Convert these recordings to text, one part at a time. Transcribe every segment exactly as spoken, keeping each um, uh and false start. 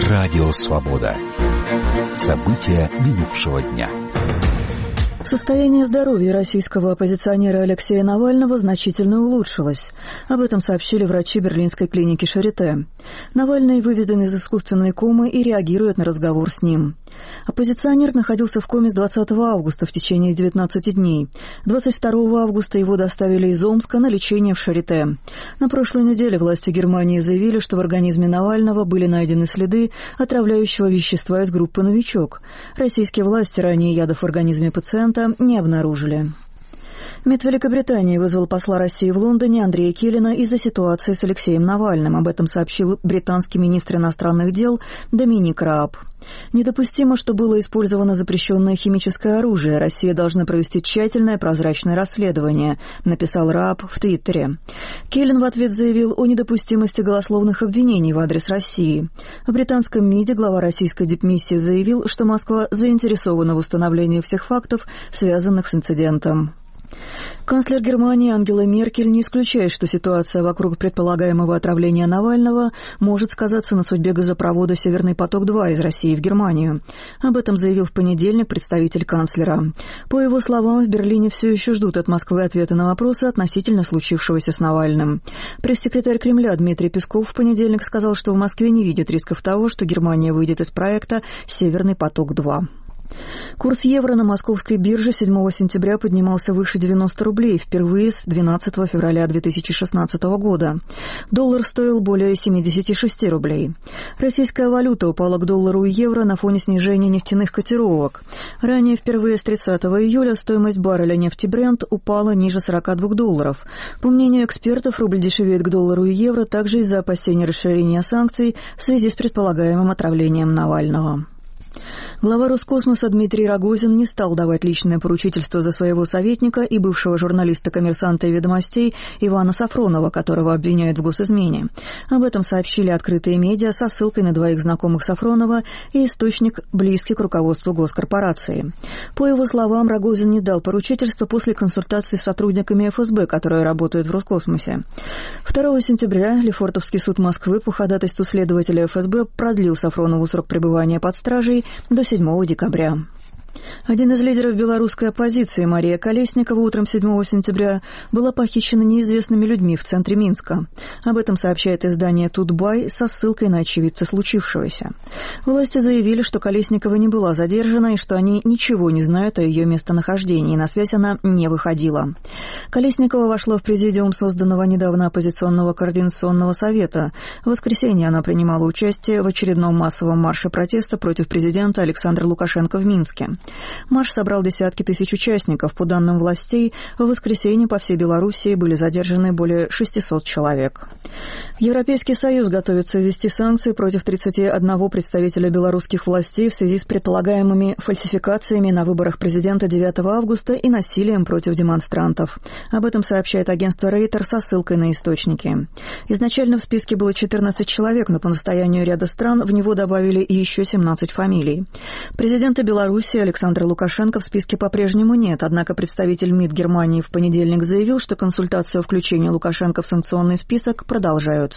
Радио «Свобода». События минувшего дня. Состояние здоровья российского оппозиционера Алексея Навального значительно улучшилось. Об этом сообщили врачи берлинской клиники Шарите. Навальный выведен из искусственной комы и реагирует на разговор с ним. Оппозиционер находился в коме с двадцатого августа в течение девятнадцати дней. двадцать второго августа его доставили из Омска на лечение в Шарите. На прошлой неделе власти Германии заявили, что в организме Навального были найдены следы отравляющего вещества из группы «Новичок». Российские власти ранее ядов в организме пациента не обнаружили. МИД Великобритании вызвал посла России в Лондоне Андрея Келлина из-за ситуации с Алексеем Навальным. Об этом сообщил британский министр иностранных дел Доминик Рааб. Недопустимо, что было использовано запрещенное химическое оружие. Россия должна провести тщательное прозрачное расследование, написал Рааб в Твиттере. Келлин в ответ заявил о недопустимости голословных обвинений в адрес России. В британском МИДе глава российской дипмиссии заявил, что Москва заинтересована в установлении всех фактов, связанных с инцидентом. Канцлер Германии Ангела Меркель не исключает, что ситуация вокруг предполагаемого отравления Навального может сказаться на судьбе газопровода «Северный поток-два» из России в Германию. Об этом заявил в понедельник представитель канцлера. По его словам, в Берлине все еще ждут от Москвы ответа на вопросы относительно случившегося с Навальным. Пресс-секретарь Кремля Дмитрий Песков в понедельник сказал, что в Москве не видит рисков того, что Германия выйдет из проекта «Северный поток-два». Курс евро на московской бирже седьмого сентября поднимался выше девяноста рублей, впервые с двенадцатого февраля две тысячи шестнадцатого года. Доллар стоил более семидесяти шести рублей. Российская валюта упала к доллару и евро на фоне снижения нефтяных котировок. Ранее, впервые с тридцатого июля, стоимость барреля нефти Брент упала ниже сорока двух долларов. По мнению экспертов, рубль дешевеет к доллару и евро также из-за опасения расширения санкций в связи с предполагаемым отравлением Навального. Глава Роскосмоса Дмитрий Рогозин не стал давать личное поручительство за своего советника и бывшего журналиста «Коммерсанта» и «Ведомостей» Ивана Сафронова, которого обвиняют в госизмене. Об этом сообщили открытые медиа со ссылкой на двоих знакомых Сафронова и источник, близкий к руководству госкорпорации. По его словам, Рогозин не дал поручительства после консультаций с сотрудниками эф эс бэ, которые работают в Роскосмосе. второго сентября Лефортовский суд Москвы по ходатайству следователя эф эс бэ продлил Сафронову срок пребывания под стражей до седьмого декабря. Один из лидеров белорусской оппозиции, Мария Колесникова, утром седьмого сентября была похищена неизвестными людьми в центре Минска. Об этом сообщает издание «Тутбай» со ссылкой на очевидца случившегося. Власти заявили, что Колесникова не была задержана и что они ничего не знают о ее местонахождении, и на связь она не выходила. Колесникова вошла в президиум созданного недавно оппозиционного координационного совета. В воскресенье она принимала участие в очередном массовом марше протеста против президента Александра Лукашенко в Минске. Марш собрал десятки тысяч участников. По данным властей, в воскресенье по всей Белоруссии были задержаны более шестисот человек. Европейский Союз готовится ввести санкции против тридцати одного представителя белорусских властей в связи с предполагаемыми фальсификациями на выборах президента девятого августа и насилием против демонстрантов. Об этом сообщает агентство Рейтер со ссылкой на источники. Изначально в списке было четырнадцать человек, но по настоянию ряда стран в него добавили еще семнадцать фамилий. Президента Беларуси Александра Лукашенко в списке по-прежнему нет, однако представитель МИД Германии в понедельник заявил, что консультации о включении Лукашенко в санкционный список продолжаются.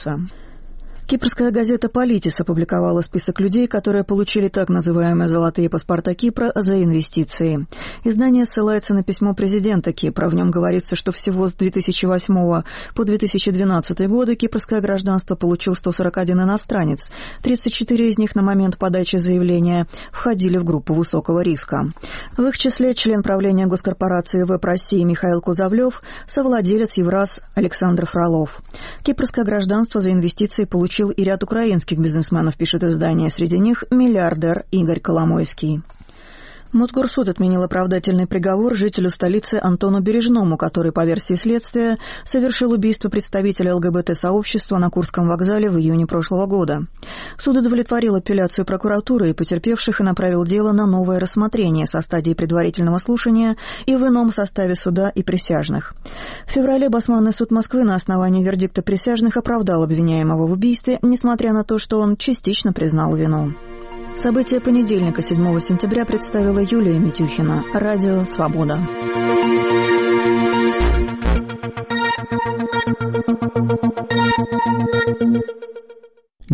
Кипрская газета «Политис» опубликовала список людей, которые получили так называемые «золотые паспорта Кипра» за инвестиции. Издание ссылается на письмо президента Кипра. В нем говорится, что всего с две тысячи восьмого по две тысячи двенадцатый годы кипрское гражданство получил сто сорок один иностранец. тридцать четыре из них на момент подачи заявления входили в группу высокого риска. В их числе член правления госкорпорации «Веб России» Михаил Кузовлев, совладелец Евраз Александр Фролов. Кипрское гражданство за инвестиции получил и ряд украинских бизнесменов, пишет издание. Среди них миллиардер Игорь Коломойский. Мосгорсуд отменил оправдательный приговор жителю столицы Антону Бережному, который, по версии следствия, совершил убийство представителя эл гэ бэ тэ-сообщества на Курском вокзале в июне прошлого года. Суд удовлетворил апелляцию прокуратуры и потерпевших и направил дело на новое рассмотрение со стадии предварительного слушания и в ином составе суда и присяжных. В феврале Басманный суд Москвы на основании вердикта присяжных оправдал обвиняемого в убийстве, несмотря на то, что он частично признал вину. События понедельника, седьмого сентября, представила Юлия Митюхина. Радио «Свобода».